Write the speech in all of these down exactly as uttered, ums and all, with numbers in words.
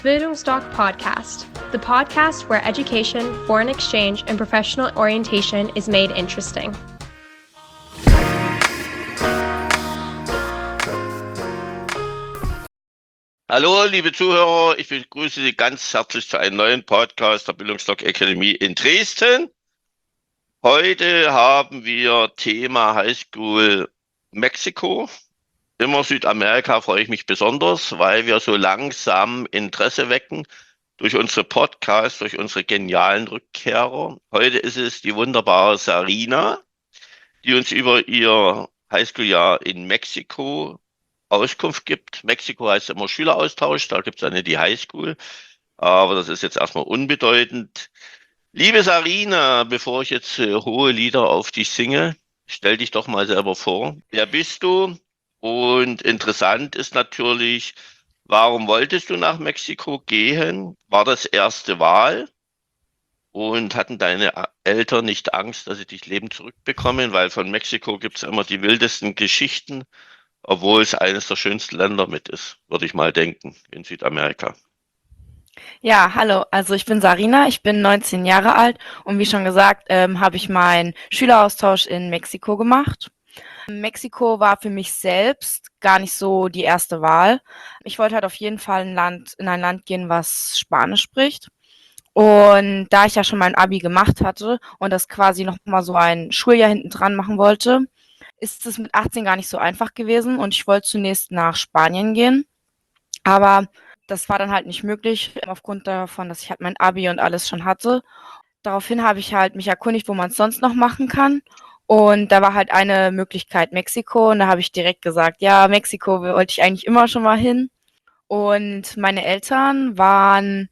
Bildungsdoc Podcast, the podcast where education, foreign exchange, and professional orientation is made interesting. Hallo, liebe Zuhörer, ich begrüße Sie ganz herzlich zu einem neuen Podcast der Bildungsdoc Academy in Dresden. Heute haben wir Thema Highschool Mexiko. Immer Südamerika freue ich mich besonders, weil wir so langsam Interesse wecken durch unsere Podcasts, durch unsere genialen Rückkehrer. Heute ist es die wunderbare Sarina, die uns über ihr Highschool-Jahr in Mexiko Auskunft gibt. Mexiko heißt immer Schüleraustausch, da gibt es eine die Highschool, aber das ist jetzt erstmal unbedeutend. Liebe Sarina, bevor ich jetzt äh, hohe Lieder auf dich singe, stell dich doch mal selber vor. Wer bist du? Und interessant ist natürlich, warum wolltest du nach Mexiko gehen? War das erste Wahl? Und hatten deine Eltern nicht Angst, dass sie dich lebend zurückbekommen? Weil von Mexiko gibt es immer die wildesten Geschichten, obwohl es eines der schönsten Länder mit ist, würde ich mal denken, in Südamerika. Ja, hallo, also ich bin Sarina, ich bin neunzehn Jahre alt und wie schon gesagt, ähm, habe ich meinen Schüleraustausch in Mexiko gemacht. Mexiko war für mich selbst gar nicht so die erste Wahl. Ich wollte halt auf jeden Fall ein Land, in ein Land gehen, was Spanisch spricht. Und da ich ja schon mein Abi gemacht hatte und das quasi noch mal so ein Schuljahr hinten dran machen wollte, ist es mit achtzehn gar nicht so einfach gewesen und ich wollte zunächst nach Spanien gehen. Aber das war dann halt nicht möglich, aufgrund davon, dass ich halt mein Abi und alles schon hatte. Daraufhin habe ich halt mich erkundigt, wo man es sonst noch machen kann. Und da war halt eine Möglichkeit Mexiko. Und da habe ich direkt gesagt, ja, Mexiko wollte ich eigentlich immer schon mal hin. Und meine Eltern waren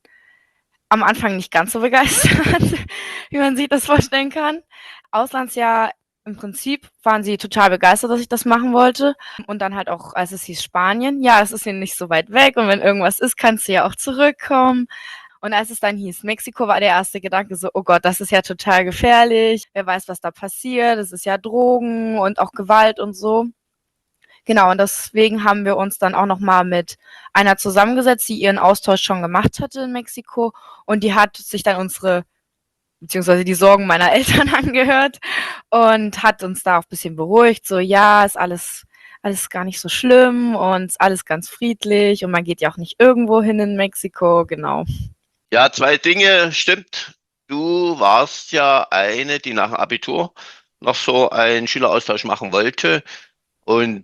am Anfang nicht ganz so begeistert, wie man sich das vorstellen kann. Auslandsjahr im Prinzip waren sie total begeistert, dass ich das machen wollte. Und dann halt auch, als es hieß Spanien, ja, es ist ja nicht so weit weg und wenn irgendwas ist, kannst du ja auch zurückkommen. Und als es dann hieß Mexiko, war der erste Gedanke so, oh Gott, das ist ja total gefährlich. Wer weiß, was da passiert. Es ist ja Drogen und auch Gewalt und so. Genau, und deswegen haben wir uns dann auch nochmal mit einer zusammengesetzt, die ihren Austausch schon gemacht hatte in Mexiko. Und die hat sich dann unsere, beziehungsweise die Sorgen meiner Eltern angehört und hat uns da auch ein bisschen beruhigt. So, ja, ist alles, alles gar nicht so schlimm und ist alles ganz friedlich und man geht ja auch nicht irgendwo hin in Mexiko, genau. Ja, zwei Dinge, stimmt. Du warst ja eine, die nach dem Abitur noch so einen Schüleraustausch machen wollte. Und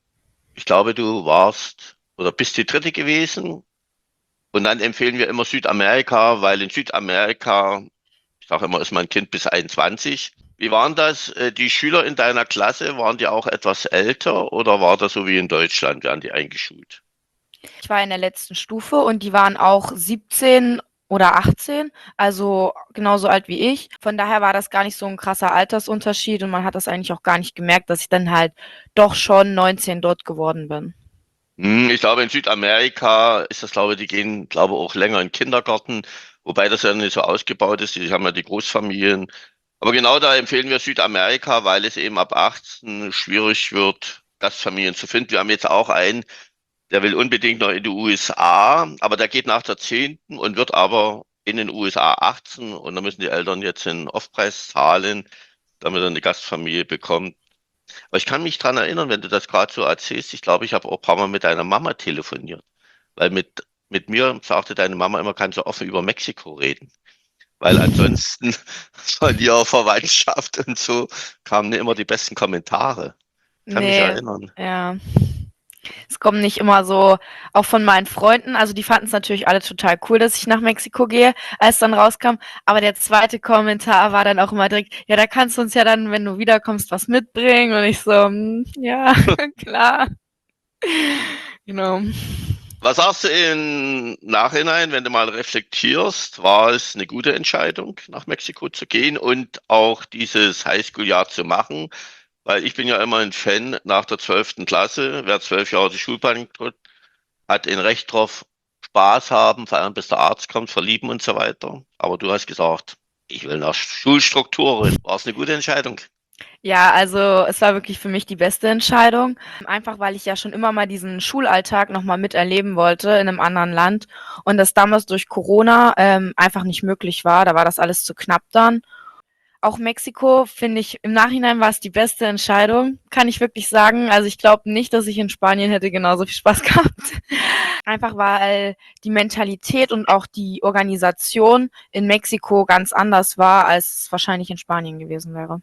ich glaube, du warst oder bist die dritte gewesen. Und dann empfehlen wir immer Südamerika, weil in Südamerika, ich sage immer, ist mein Kind bis einundzwanzig. Wie waren das? Äh, Die Schüler in deiner Klasse, waren die auch etwas älter oder war das so wie in Deutschland, werden die eingeschult? Ich war in der letzten Stufe und die waren auch siebzehn oder achtzehn, also genauso alt wie ich. Von daher war das gar nicht so ein krasser Altersunterschied und man hat das eigentlich auch gar nicht gemerkt, dass ich dann halt doch schon neunzehn dort geworden bin. Hm, Ich glaube, in Südamerika ist das, glaube ich, die gehen, glaube ich, auch länger in den Kindergarten, wobei das ja nicht so ausgebaut ist. Die haben ja die Großfamilien. Aber genau da empfehlen wir Südamerika, weil es eben ab achtzehn schwierig wird, Gastfamilien zu finden. Wir haben jetzt auch einen, der will unbedingt noch in die U S A, aber der geht nach der zehnten und wird aber in den U S A achtzehn und da müssen die Eltern jetzt einen Aufpreis zahlen, damit er eine Gastfamilie bekommt. Aber ich kann mich dran erinnern, wenn du das gerade so erzählst, ich glaube, ich habe auch ein paar Mal mit deiner Mama telefoniert, weil mit, mit mir sagte deine Mama immer, kannst du offen über Mexiko reden, weil ansonsten von ihrer Verwandtschaft und so kamen nicht immer die besten Kommentare. Kann mich Nee, erinnern. ja. Es kommen nicht immer so, auch von meinen Freunden, also die fanden es natürlich alle total cool, dass ich nach Mexiko gehe, als dann rauskam. Aber der zweite Kommentar war dann auch immer direkt, ja, da kannst du uns ja dann, wenn du wiederkommst, was mitbringen. Und ich so, hm, ja, klar. Genau. Was sagst du im Nachhinein, wenn du mal reflektierst, war es eine gute Entscheidung, nach Mexiko zu gehen und auch dieses Highschool-Jahr zu machen? Weil ich bin ja immer ein Fan nach der zwölften Klasse, wer zwölf Jahre die Schulbank drückt, hat ein Recht drauf, Spaß haben, vor allem bis der Arzt kommt, verlieben und so weiter. Aber du hast gesagt, ich will nach Schulstrukturen. War es eine gute Entscheidung? Ja, also es war wirklich für mich die beste Entscheidung, einfach weil ich ja schon immer mal diesen Schulalltag noch mal miterleben wollte in einem anderen Land und das damals durch Corona, ähm, einfach nicht möglich war. Da war das alles zu knapp dann. Auch Mexiko finde ich im Nachhinein war es die beste Entscheidung, kann ich wirklich sagen. Also, ich glaube nicht, dass ich in Spanien hätte genauso viel Spaß gehabt. Einfach weil die Mentalität und auch die Organisation in Mexiko ganz anders war, als es wahrscheinlich in Spanien gewesen wäre.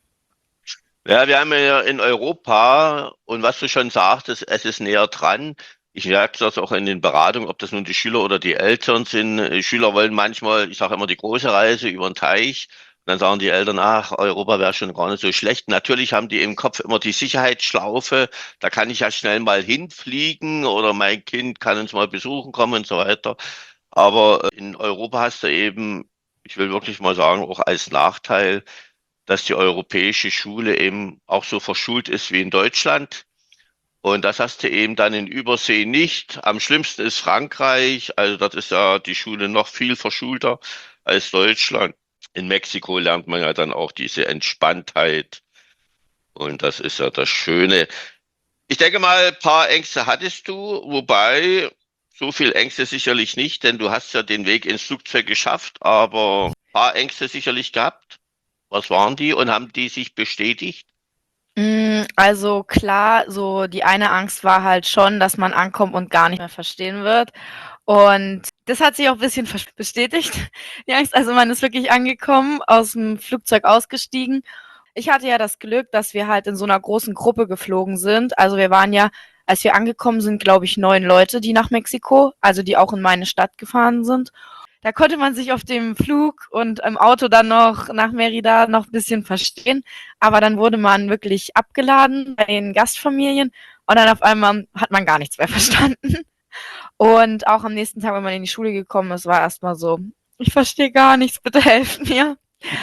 Ja, wir haben ja in Europa und was du schon sagtest, es ist näher dran. Ich merke das auch in den Beratungen, ob das nun die Schüler oder die Eltern sind. Äh, Schüler wollen manchmal, ich sage immer, die große Reise über den Teich. Und dann sagen die Eltern, ach, Europa wäre schon gar nicht so schlecht. Natürlich haben die im Kopf immer die Sicherheitsschlaufe. Da kann ich ja schnell mal hinfliegen oder mein Kind kann uns mal besuchen kommen und so weiter. Aber äh, in Europa hast du eben, ich will wirklich mal sagen, auch als Nachteil, dass die europäische Schule eben auch so verschult ist wie in Deutschland. Und das hast du eben dann in Übersee nicht. Am schlimmsten ist Frankreich. Also dort ist ja die Schule noch viel verschulter als Deutschland. In Mexiko lernt man ja dann auch diese Entspanntheit. Und das ist ja das Schöne. Ich denke mal, ein paar Ängste hattest du, wobei so viel Ängste sicherlich nicht, denn du hast ja den Weg ins Flugzeug geschafft, aber ein paar Ängste sicherlich gehabt. Was waren die und haben die sich bestätigt? Hm, also klar, so die eine Angst war halt schon, dass man ankommt und gar nicht mehr verstehen wird. Und das hat sich auch ein bisschen versch bestätigt, die Angst. Also, man ist wirklich angekommen, aus dem Flugzeug ausgestiegen. Ich hatte ja das Glück, dass wir halt in so einer großen Gruppe geflogen sind. Also, wir waren ja als wir angekommen sind, glaube ich, neun Leute, die nach Mexiko also, die auch in meine Stadt gefahren sind. Da konnte man sich auf dem Flug und im Auto dann noch nach Mérida noch ein bisschen verstehen, aber dann wurde man wirklich abgeladen bei den Gastfamilien und dann auf einmal hat man gar nichts mehr verstanden. Und auch am nächsten Tag, wenn man in die Schule gekommen ist, war erst mal so: „Ich verstehe gar nichts, bitte helft mir."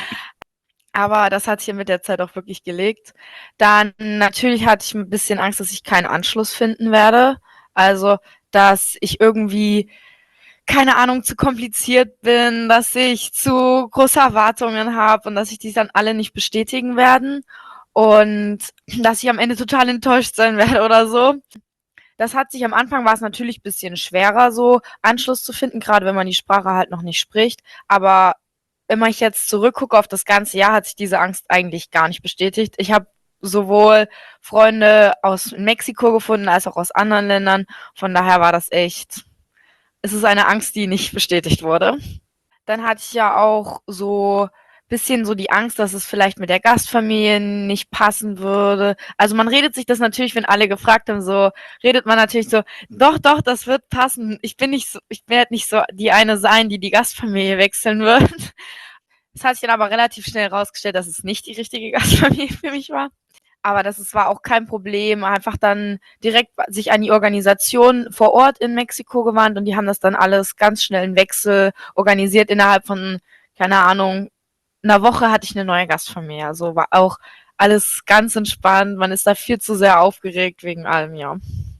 Aber das hat sich ja mit der Zeit auch wirklich gelegt. Dann natürlich hatte ich ein bisschen Angst, dass ich keinen Anschluss finden werde. Also, dass ich irgendwie keine Ahnung, zu kompliziert bin, dass ich zu große Erwartungen habe und dass sich die dann alle nicht bestätigen werden und dass ich am Ende total enttäuscht sein werde oder so. Das hat sich am Anfang war es natürlich ein bisschen schwerer, so Anschluss zu finden, gerade wenn man die Sprache halt noch nicht spricht. Aber wenn ich jetzt zurückgucke auf das ganze Jahr, hat sich diese Angst eigentlich gar nicht bestätigt. Ich habe sowohl Freunde aus Mexiko gefunden als auch aus anderen Ländern. Von daher war das echt es ist eine Angst, die nicht bestätigt wurde. Dann hatte ich ja auch so bisschen so die Angst, dass es vielleicht mit der Gastfamilie nicht passen würde. Also man redet sich das natürlich, wenn alle gefragt haben, so redet man natürlich so, doch, doch, das wird passen. Ich bin nicht so, ich werde nicht so die eine sein, die die Gastfamilie wechseln wird. Es hat sich dann aber relativ schnell herausgestellt, dass es nicht die richtige Gastfamilie für mich war. Aber das ist, war auch kein Problem. Einfach dann direkt sich an die Organisation vor Ort in Mexiko gewandt und die haben das dann alles ganz schnell einen Wechsel organisiert. Innerhalb von, keine Ahnung, einer Woche hatte ich eine neue Gastfamilie. Also war auch alles ganz entspannt. Man ist da viel zu sehr aufgeregt wegen allem, ja.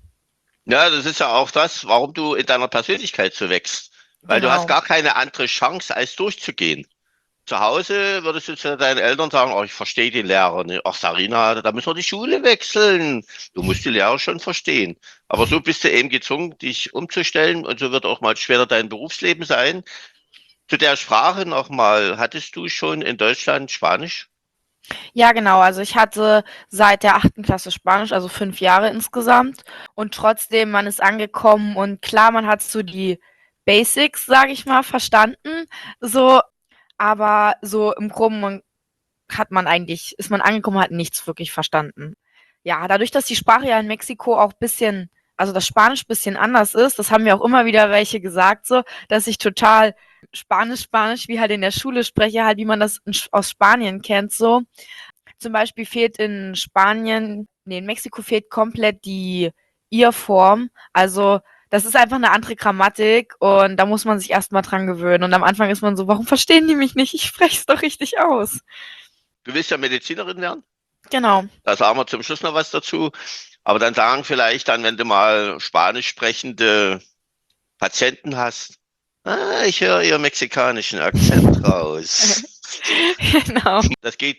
Ja, das ist ja auch das, warum du in deiner Persönlichkeit so wächst. Weil du hast Genau. gar keine andere Chance, als durchzugehen. Zu Hause würdest du zu deinen Eltern sagen, oh, ich verstehe den Lehrer nicht. Ach, Sarina, da müssen wir die Schule wechseln. Du musst die Lehrer schon verstehen. Aber so bist du eben gezwungen, dich umzustellen und so wird auch mal später dein Berufsleben sein. Zu der Sprache nochmal, hattest du schon in Deutschland Spanisch? Ja, genau. Also ich hatte seit der achten Klasse Spanisch, also fünf Jahre insgesamt. Und trotzdem, man ist angekommen und klar, man hat so die Basics, sage ich mal, verstanden. So, aber so im Groben hat man eigentlich, ist man angekommen, hat nichts wirklich verstanden. Ja, dadurch, dass die Sprache ja in Mexiko auch bisschen, also das Spanisch bisschen anders ist, das haben mir auch immer wieder welche gesagt, so, dass ich total Spanisch, Spanisch, wie halt in der Schule spreche, halt wie man das in, aus Spanien kennt, so. Zum Beispiel fehlt in Spanien, nee, in Mexiko fehlt komplett die Ihr-Form. Also das ist einfach eine andere Grammatik und da muss man sich erstmal dran gewöhnen. Und am Anfang ist man so, warum verstehen die mich nicht? Ich spreche es doch richtig aus. Du willst ja Medizinerin werden? Genau. Da sagen wir zum Schluss noch was dazu. Aber dann sagen vielleicht dann, wenn du mal spanisch sprechende Patienten hast, ah, ich höre Ihr mexikanischen Akzent raus. Genau. Das geht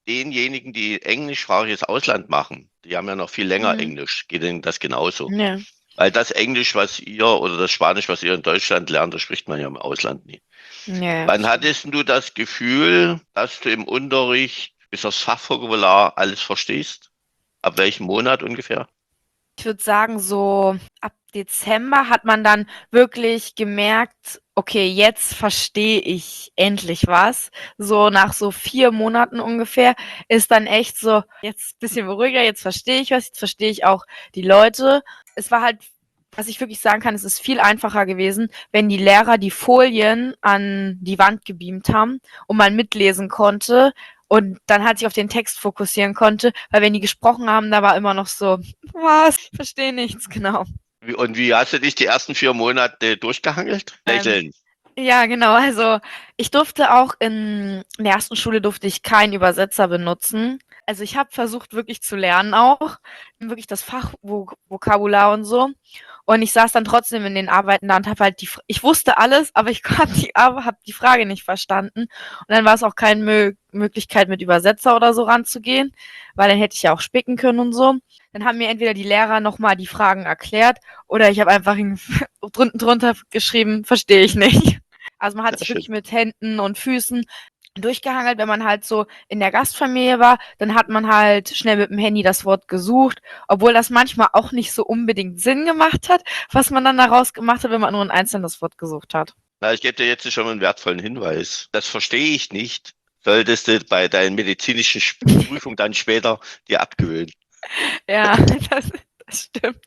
denjenigen, die englischsprachiges Ausland machen, die haben ja noch viel länger Mhm. Englisch. Geht denen das genauso? Ja. Weil das Englisch, was ihr oder das Spanisch, was ihr in Deutschland lernt, das spricht man ja im Ausland nie. Ja, Wann stimmt. hattest du das Gefühl, dass du im Unterricht bis aufs Fachvokabular alles verstehst? Ab welchem Monat ungefähr? Ich würde sagen, so ab Dezember hat man dann wirklich gemerkt, okay, jetzt verstehe ich endlich was. So nach so vier Monaten ungefähr ist dann echt so, jetzt ein bisschen ruhiger, jetzt verstehe ich was, jetzt verstehe ich auch die Leute. Es war halt, was ich wirklich sagen kann, es ist viel einfacher gewesen, wenn die Lehrer die Folien an die Wand gebeamt haben und man mitlesen konnte und dann halt sich auf den Text fokussieren konnte, weil wenn die gesprochen haben, da war immer noch so, was? Ich verstehe nichts, genau. Wie- Und wie hast du dich die ersten vier Monate durchgehangelt? Ähm, Lächeln. Ja, genau. Also ich durfte auch in der ersten Schule durfte ich keinen Übersetzer benutzen. Also ich habe versucht wirklich zu lernen auch, wirklich das Fachvokabular und so. Und ich saß dann trotzdem in den Arbeiten da und habe halt die, F- ich wusste alles, aber ich habe die, aber hab die Frage nicht verstanden. Und dann war es auch keine Mö Möglichkeit, mit Übersetzer oder so ranzugehen, weil dann hätte ich ja auch spicken können und so. Dann haben mir entweder die Lehrer nochmal die Fragen erklärt oder ich habe einfach in- drunten drunter geschrieben, verstehe ich nicht. Also man hat Sehr sich schön. wirklich mit Händen und Füßen durchgehangelt. Wenn man halt so in der Gastfamilie war, dann hat man halt schnell mit dem Handy das Wort gesucht, obwohl das manchmal auch nicht so unbedingt Sinn gemacht hat, was man dann daraus gemacht hat, wenn man nur ein einzelnes Wort gesucht hat. Na, ich gebe dir jetzt schon mal einen wertvollen Hinweis. Das verstehe ich nicht. Solltest du bei deinen medizinischen Sp- Prüfungen dann später dir abgewöhnen. Ja, das, das stimmt.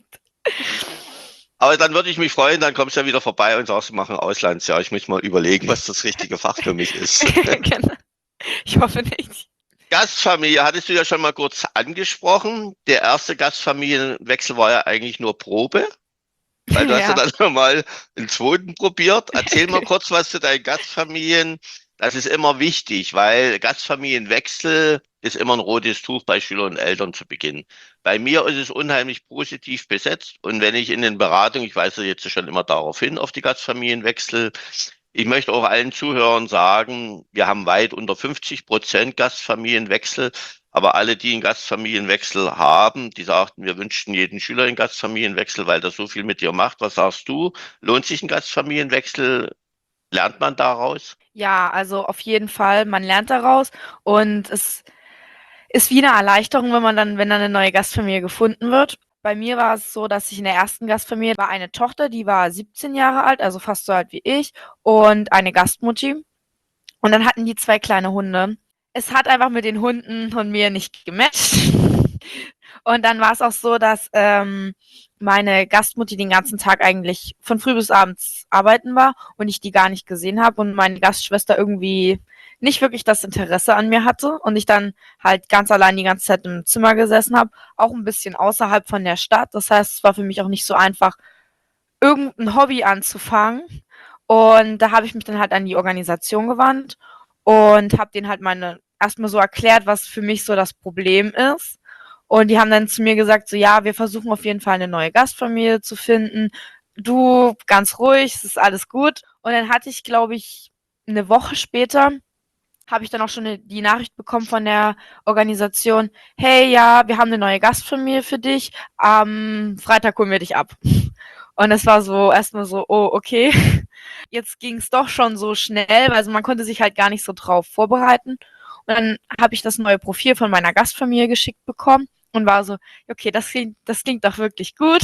Aber dann würde ich mich freuen, dann kommst du ja wieder vorbei und sagst, wir machen Auslandsjahr. Ich muss mal überlegen, was das richtige Fach für mich ist. Genau. Ich hoffe nicht. Gastfamilie hattest du ja schon mal kurz angesprochen. Der erste Gastfamilienwechsel war ja eigentlich nur Probe, weil du hast ja Ja. dann noch mal einen zweiten probiert. Erzähl mal kurz was zu deinen Gastfamilien. Das ist immer wichtig, weil Gastfamilienwechsel ist immer ein rotes Tuch bei Schülern und Eltern zu Beginn. Bei mir ist es unheimlich positiv besetzt und wenn ich in den Beratungen, ich weise jetzt schon immer darauf hin, auf die Gastfamilienwechsel, ich möchte auch allen Zuhörern sagen, wir haben weit unter fünfzig Prozent Gastfamilienwechsel, aber alle, die einen Gastfamilienwechsel haben, die sagten, wir wünschten jeden Schüler einen Gastfamilienwechsel, weil das so viel mit dir macht. Was sagst du? Lohnt sich ein Gastfamilienwechsel? Lernt man daraus? Ja, also auf jeden Fall, man lernt daraus und es ist wie eine Erleichterung, wenn man dann wenn dann 'ne neue Gastfamilie gefunden wird. Bei mir war es so, dass ich in der ersten Gastfamilie war eine Tochter, die war siebzehn Jahre alt, also fast so alt wie ich, und eine Gastmutti. Und dann hatten die zwei kleine Hunde. Es hat einfach mit den Hunden und mir nicht gematcht. Und dann war es auch so, dass ähm, meine Gastmutti den ganzen Tag eigentlich von früh bis abends arbeiten war und ich die gar nicht gesehen habe und meine Gastschwester irgendwie nicht wirklich das Interesse an mir hatte und ich dann halt ganz allein die ganze Zeit im Zimmer gesessen habe, auch ein bisschen außerhalb von der Stadt. Das heißt, es war für mich auch nicht so einfach, irgendein Hobby anzufangen. Und da habe ich mich dann halt an die Organisation gewandt und habe denen halt meine erstmal so erklärt, was für mich so das Problem ist. Und die haben dann zu mir gesagt, so ja, wir versuchen auf jeden Fall eine neue Gastfamilie zu finden. Du ganz ruhig, es ist alles gut. Und dann hatte ich, glaube ich, eine Woche später habe ich dann auch schon ne, die Nachricht bekommen von der Organisation, hey, ja, wir haben eine neue Gastfamilie für dich. Am Freitag holen wir dich ab. Und es war so erstmal so, oh, okay. Jetzt ging es doch schon so schnell, also man konnte sich halt gar nicht so drauf vorbereiten. Und dann habe ich das neue Profil von meiner Gastfamilie geschickt bekommen und war so, okay, das klingt, das klingt doch wirklich gut.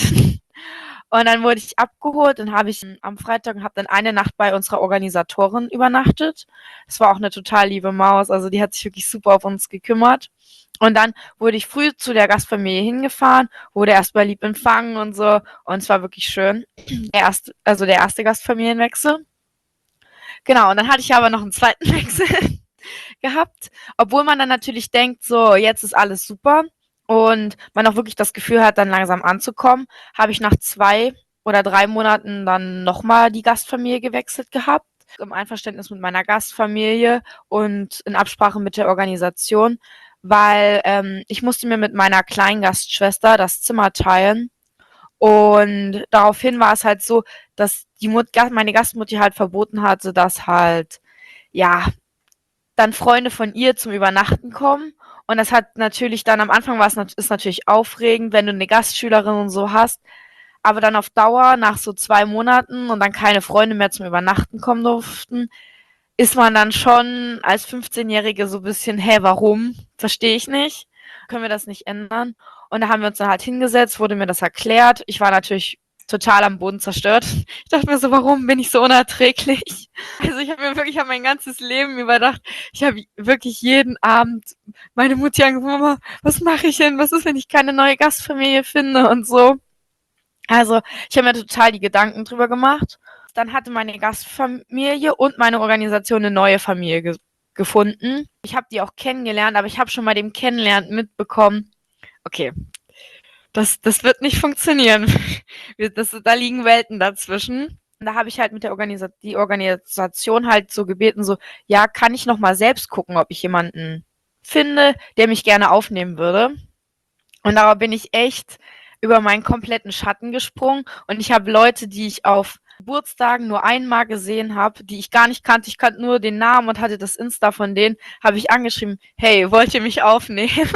Und dann wurde ich abgeholt, dann habe ich am Freitag und habe dann eine Nacht bei unserer Organisatorin übernachtet. Das war auch eine total liebe Maus, also die hat sich wirklich super auf uns gekümmert. Und dann wurde ich früh zu der Gastfamilie hingefahren, wurde erstmal lieb empfangen und so. Und es war wirklich schön. Der erste, also der erste Gastfamilienwechsel. Genau, und dann hatte ich aber noch einen zweiten Wechsel gehabt, obwohl man dann natürlich denkt, so, jetzt ist alles super und man auch wirklich das Gefühl hat, dann langsam anzukommen, habe ich nach zwei oder drei Monaten dann nochmal die Gastfamilie gewechselt gehabt, im Einverständnis mit meiner Gastfamilie und in Absprache mit der Organisation, weil ähm, ich musste mir mit meiner kleinen Gastschwester das Zimmer teilen und daraufhin war es halt so, dass die Mut meine Gastmutti halt verboten hatte, dass halt, ja, dann Freunde von ihr zum Übernachten kommen. Und das hat natürlich dann, am Anfang war es nat- ist natürlich aufregend, wenn du eine Gastschülerin und so hast, aber dann auf Dauer, nach so zwei Monaten und dann keine Freunde mehr zum Übernachten kommen durften, ist man dann schon als fünfzehnjährige so ein bisschen: „Hä, warum? Verstehe ich nicht. Können wir das nicht ändern?“ Und da haben wir uns dann halt hingesetzt, wurde mir das erklärt. Ich war natürlich total am Boden zerstört. Ich dachte mir so: „Warum bin ich so unerträglich?“ Also, ich habe mir wirklich ich habe mein ganzes Leben überdacht. Ich habe wirklich jeden Abend meine Mutti angerufen: „Mama, was mache ich denn? Was ist, wenn ich keine neue Gastfamilie finde?“ und so. Also, ich habe mir total die Gedanken drüber gemacht. Dann hatte meine Gastfamilie und meine Organisation eine neue Familie ge gefunden. Ich habe die auch kennengelernt, aber ich habe schon bei dem Kennenlernen mitbekommen: „Okay, das das wird nicht funktionieren.“ Wir das da liegen Welten dazwischen. Und da habe ich halt mit der Organisa die Organisation halt so gebeten, so: „Ja, kann ich noch mal selbst gucken, ob ich jemanden finde, der mich gerne aufnehmen würde?“ Und darauf bin ich echt über meinen kompletten Schatten gesprungen und ich habe Leute, die ich auf Geburtstagen nur einmal gesehen habe, die ich gar nicht kannte. Ich kannte nur den Namen und hatte das Insta von denen, habe ich angeschrieben: „Hey, wollt ihr mich aufnehmen?“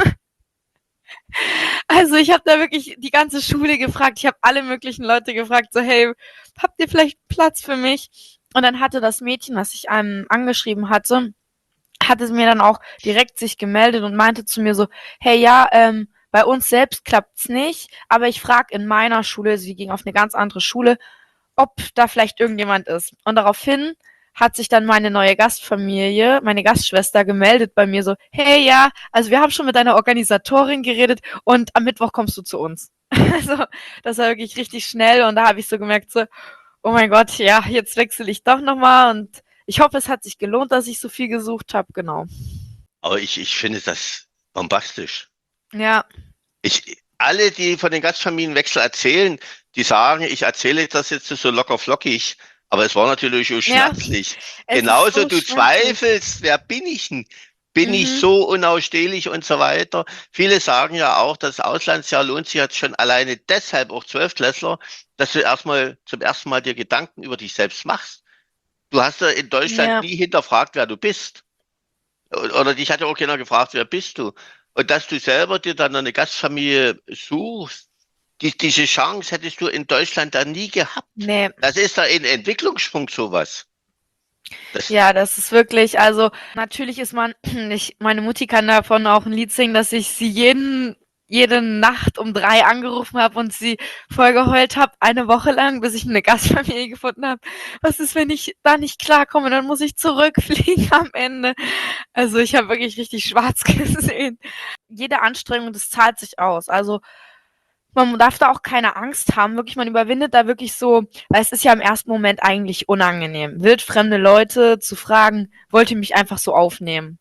Also, ich habe da wirklich die ganze Schule gefragt. Ich habe alle möglichen Leute gefragt, so: „Hey, habt ihr vielleicht Platz für mich?“ Und dann hatte das Mädchen, was ich, ähm, angeschrieben hatte, hat es mir dann auch direkt sich gemeldet und meinte zu mir so: „Hey, ja, ähm, bei uns selbst klappt's nicht, aber ich frage in meiner Schule“, sie ging auf eine ganz andere Schule, „ob da vielleicht irgendjemand ist.“ Und daraufhin hat sich dann meine neue Gastfamilie, meine Gastschwester gemeldet bei mir so: „Hey, ja, also wir haben schon mit deiner Organisatorin geredet und am Mittwoch kommst du zu uns.“ Also, das war wirklich richtig schnell und da habe ich so gemerkt so: „Oh mein Gott, ja, jetzt wechsle ich doch noch mal“ und ich hoffe, es hat sich gelohnt, dass ich so viel gesucht habe, genau. Aber ich, ich finde das bombastisch. Ja, Ich, alle, die von den Gastfamilienwechsel erzählen, die sagen, ich erzähle das jetzt so locker flockig, aber es war natürlich so ja, schmerzlich. es ist Genauso, so du schmerzlich. zweifelst, wer bin ich denn? Bin ich Mhm. so unausstehlich und so weiter? Viele sagen ja auch, das Auslandsjahr lohnt sich jetzt schon alleine deshalb auch Zwölftklässler, dass du erstmal zum ersten Mal dir Gedanken über dich selbst machst. Du hast ja in Deutschland Ja, nie hinterfragt, wer du bist. Oder dich hat ja auch keiner gefragt, wer bist du? Und dass du selber dir dann eine Gastfamilie suchst, die, diese Chance hättest du in Deutschland dann nie gehabt. ne. Das ist da ein Entwicklungssprung, sowas. Das, Ja, das ist wirklich, also natürlich ist man ich meine Mutti kann davon auch ein Lied singen, dass ich sie jeden jede Nacht um drei angerufen habe und sie voll geheult habe, eine Woche lang, bis ich eine Gastfamilie gefunden habe. Was ist, wenn ich da nicht klarkomme? Dann muss ich zurückfliegen am Ende. Also, ich habe wirklich richtig schwarz gesehen. Jede Anstrengung, das zahlt sich aus. Also, man darf da auch keine Angst haben. Wirklich, man überwindet da wirklich so, weil es ist ja im ersten Moment eigentlich unangenehm, wildfremde Leute zu fragen: „Wollt ihr mich einfach so aufnehmen?“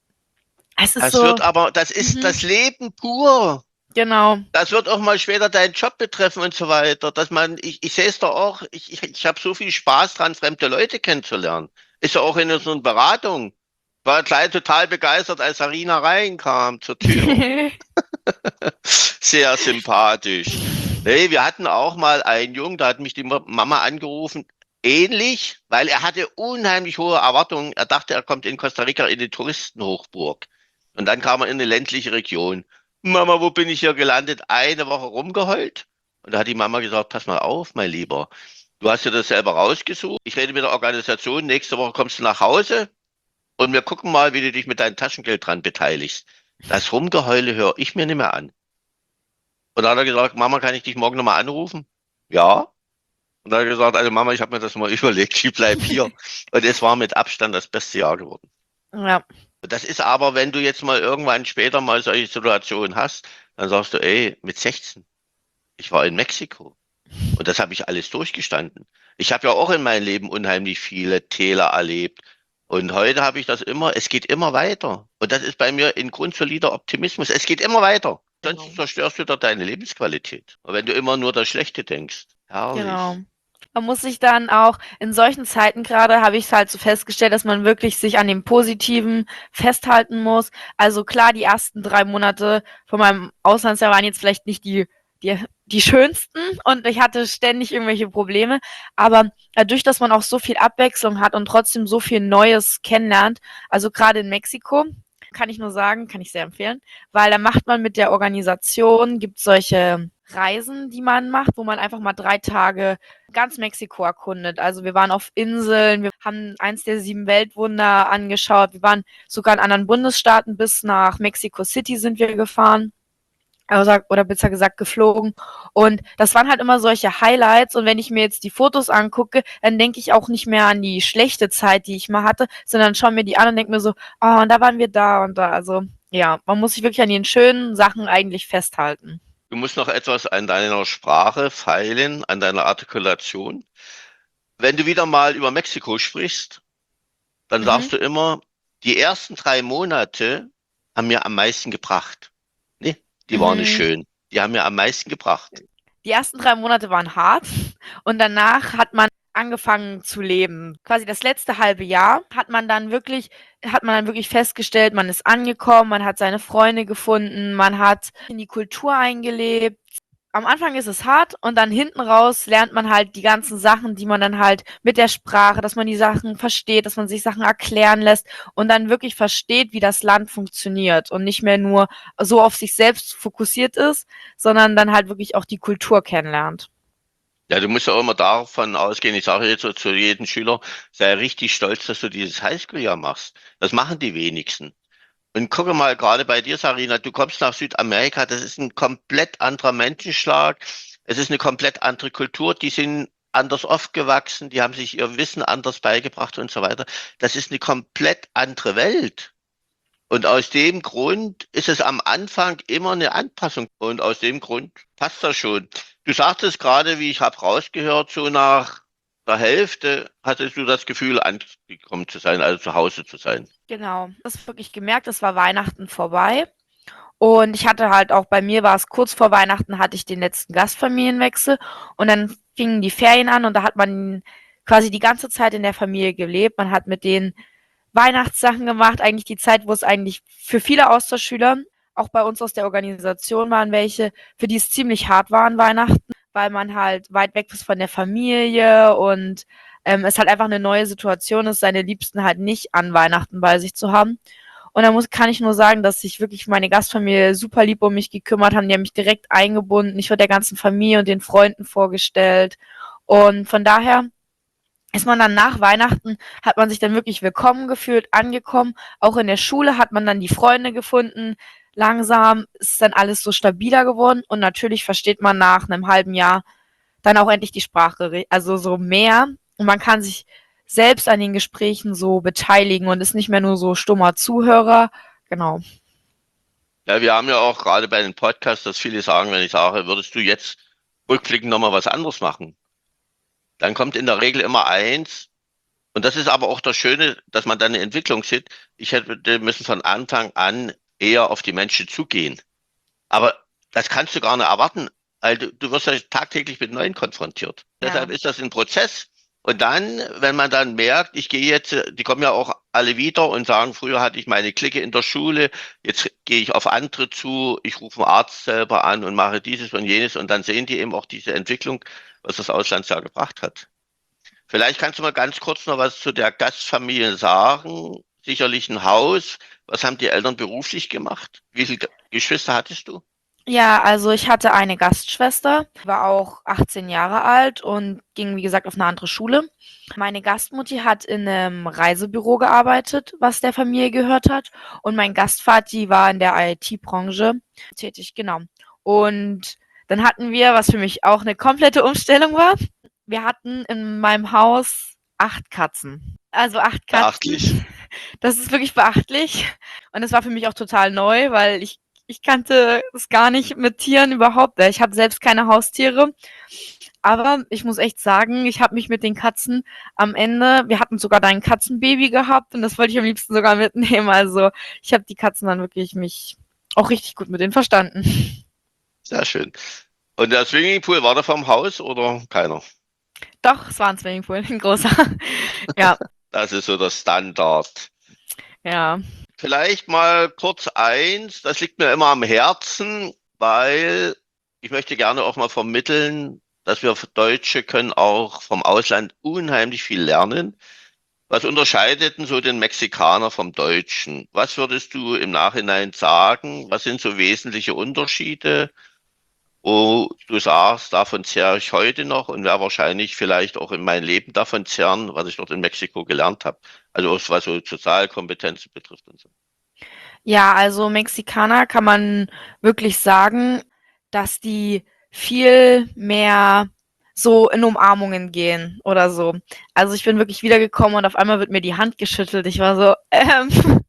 Es ist das so, wird aber, das ist mhm, das Leben pur. genau. Das wird auch mal später deinen Job betreffen und so weiter. Dass man, ich, ich sehe es doch auch, ich, ich, ich habe so viel Spaß dran, fremde Leute kennenzulernen. Ist ja auch in so einer Beratung. War gleich total begeistert, als Sarina reinkam zur Tür. Sehr sympathisch. Nee, wir hatten auch mal einen Jungen, da hat mich die Ma- Mama angerufen, ähnlich, weil er hatte unheimlich hohe Erwartungen. Er dachte, er kommt in Costa Rica in die Touristenhochburg. Und dann kam er in eine ländliche Region. Mama, wo bin ich hier gelandet? Eine Woche rumgeheult. Und da hat die Mama gesagt, pass mal auf, mein Lieber. Du hast dir das selber rausgesucht. Ich rede mit der Organisation. Nächste Woche kommst du nach Hause und wir gucken mal, wie du dich mit deinem Taschengeld dran beteiligst. Das Rumgeheule höre ich mir nicht mehr an. Und dann hat er gesagt, Mama, kann ich dich morgen nochmal anrufen? Ja. Und dann hat er gesagt, also Mama, ich habe mir das mal überlegt, ich bleib hier. Und es war mit Abstand das beste Jahr geworden. Ja, Das ist aber, wenn du jetzt mal irgendwann später mal solche Situationen hast, dann sagst du, ey, mit sechzehn, ich war in Mexiko. Und das habe ich alles durchgestanden. Ich habe ja auch in meinem Leben unheimlich viele Täler erlebt. Und heute habe ich das immer, es geht immer weiter. Und das ist bei mir ein grundsolider Optimismus. Es geht immer weiter. genau. Sonst zerstörst du doch deine Lebensqualität. Und wenn du immer nur das Schlechte denkst. Genau. Herrlich. Man muss sich dann auch in solchen Zeiten gerade habe ich's halt so festgestellt, dass man wirklich sich an dem Positiven festhalten muss. Also klar, die ersten drei Monate von meinem Auslandsjahr waren jetzt vielleicht nicht die die die schönsten und ich hatte ständig irgendwelche Probleme, aber dadurch, dass man auch so viel Abwechslung hat und trotzdem so viel Neues kennenlernt, also gerade in Mexiko, Kann ich nur sagen, kann ich sehr empfehlen, weil da macht man mit der Organisation, gibt solche Reisen, die man macht, wo man einfach mal drei Tage ganz Mexiko erkundet. Also wir waren auf Inseln, wir haben eins der sieben Weltwunder angeschaut, wir waren sogar in anderen Bundesstaaten, bis nach Mexico City sind wir gefahren. Also, oder besser gesagt geflogen. Und das waren halt immer solche Highlights. Und wenn ich mir jetzt die Fotos angucke, dann denke ich auch nicht mehr an die schlechte Zeit, die ich mal hatte, sondern schaue mir die an und denke mir so, oh, und da waren wir da und da. Also ja, man muss sich wirklich an den schönen Sachen eigentlich festhalten. Du musst noch etwas an deiner Sprache feilen, an deiner Artikulation. Wenn du wieder mal über Mexiko sprichst, dann Mhm. sagst du immer, die ersten drei Monate haben mir am meisten gebracht. Nee, die waren nicht Mhm. schön. Die haben mir am meisten gebracht. Die ersten drei Monate waren hart und danach hat man angefangen zu leben. Quasi das letzte halbe Jahr hat man dann wirklich hat man dann wirklich festgestellt, man ist angekommen, man hat seine Freunde gefunden, man hat in die Kultur eingelebt. Am Anfang ist es hart und dann hinten raus lernt man halt die ganzen Sachen, die man dann halt mit der Sprache, dass man die Sachen versteht, dass man sich Sachen erklären lässt und dann wirklich versteht, wie das Land funktioniert und nicht mehr nur so auf sich selbst fokussiert ist, sondern dann halt wirklich auch die Kultur kennenlernt. Ja, du musst ja auch immer davon ausgehen, ich sage jetzt so zu jedem Schüler, sei richtig stolz, dass du dieses Highschool-Jahr machst. Das machen die wenigsten. Und gucke mal, gerade bei dir, Sarina, du kommst nach Südamerika, das ist ein komplett anderer Menschenschlag. Es ist eine komplett andere Kultur, die sind anders aufgewachsen, die haben sich ihr Wissen anders beigebracht und so weiter. Das ist eine komplett andere Welt. Und aus dem Grund ist es am Anfang immer eine Anpassung. Und aus dem Grund passt das schon. Du sagtest gerade, wie ich habe rausgehört, so nach der Hälfte hattest du das Gefühl, angekommen zu sein, also zu Hause zu sein. Genau, das ist wirklich gemerkt, es war Weihnachten vorbei. Und ich hatte halt auch, bei mir war es kurz vor Weihnachten, hatte ich den letzten Gastfamilienwechsel und dann fingen die Ferien an und da hat man quasi die ganze Zeit in der Familie gelebt. Man hat mit denen Weihnachtssachen gemacht, eigentlich die Zeit, wo es eigentlich für viele Austauschschüler, auch bei uns aus der Organisation waren welche, für die es ziemlich hart war an Weihnachten, weil man halt weit weg ist von der Familie und ähm, es halt einfach eine neue Situation ist, seine Liebsten halt nicht an Weihnachten bei sich zu haben. Und da muss, kann ich nur sagen, dass sich wirklich meine Gastfamilie super lieb um mich gekümmert haben. Die haben mich direkt eingebunden. Ich wurde der ganzen Familie und den Freunden vorgestellt. Und von daher ist man dann nach Weihnachten, hat man sich dann wirklich willkommen gefühlt, angekommen. Auch in der Schule hat man dann die Freunde gefunden. Langsam ist dann alles so stabiler geworden. Und natürlich versteht man nach einem halben Jahr dann auch endlich die Sprache, also so mehr. Und man kann sich selbst an den Gesprächen so beteiligen und ist nicht mehr nur so stummer Zuhörer. Genau. Ja, wir haben ja auch gerade bei den Podcasts, dass viele sagen, wenn ich sage, würdest du jetzt rückblickend nochmal was anderes machen? Dann kommt in der Regel immer eins, und das ist aber auch das Schöne, dass man dann eine Entwicklung sieht. Ich hätte müssen von Anfang an eher auf die Menschen zugehen. Aber das kannst du gar nicht erwarten, weil du, du wirst ja tagtäglich mit Neuen konfrontiert. Ja. Deshalb ist das ein Prozess. Und dann, wenn man dann merkt, ich gehe jetzt, die kommen ja auch alle wieder und sagen, früher hatte ich meine Clique in der Schule, jetzt gehe ich auf andere zu, ich rufe einen Arzt selber an und mache dieses und jenes und dann sehen die eben auch diese Entwicklung, was das Auslandsjahr gebracht hat. Vielleicht kannst du mal ganz kurz noch was zu der Gastfamilie sagen. Sicherlich ein Haus. Was haben die Eltern beruflich gemacht? Wie viele Geschwister hattest du? Ja, also ich hatte eine Gastschwester, war auch achtzehn Jahre alt und ging, wie gesagt, auf eine andere Schule. Meine Gastmutti hat in einem Reisebüro gearbeitet, was der Familie gehört hat. Und mein Gastvati war in der I T-Branche tätig, genau. Und dann hatten wir, was für mich auch eine komplette Umstellung war, wir hatten in meinem Haus acht Katzen. Also acht Katzen. Beachtlich. Das ist wirklich beachtlich. Und es war für mich auch total neu, weil ich Ich kannte es gar nicht mit Tieren überhaupt. Ich habe selbst keine Haustiere. Aber ich muss echt sagen, ich habe mich mit den Katzen am Ende, wir hatten sogar da ein Katzenbaby gehabt und das wollte ich am liebsten sogar mitnehmen. Also ich habe die Katzen dann wirklich mich auch richtig gut mit denen verstanden. Sehr schön. Und der Swimmingpool, war der vom Haus oder keiner? Doch, es war ein Swimmingpool, ein großer. Ja, Das ist so der Standard. ja. Vielleicht mal kurz eins, das liegt mir immer am Herzen, weil ich möchte gerne auch mal vermitteln, dass wir Deutsche können auch vom Ausland unheimlich viel lernen. Was unterscheidet denn so den Mexikaner vom Deutschen? Was würdest du im Nachhinein sagen? Was sind so wesentliche Unterschiede, wo du sagst, davon zehre ich heute noch und werde wahrscheinlich vielleicht auch in mein Leben davon zehren, was ich dort in Mexiko gelernt habe? Also auch was so Sozialkompetenzen betrifft und so. Ja, also Mexikaner kann man wirklich sagen, dass die viel mehr so in Umarmungen gehen oder so. Also ich bin wirklich wiedergekommen und auf einmal wird mir die Hand geschüttelt. Ich war so, ähm,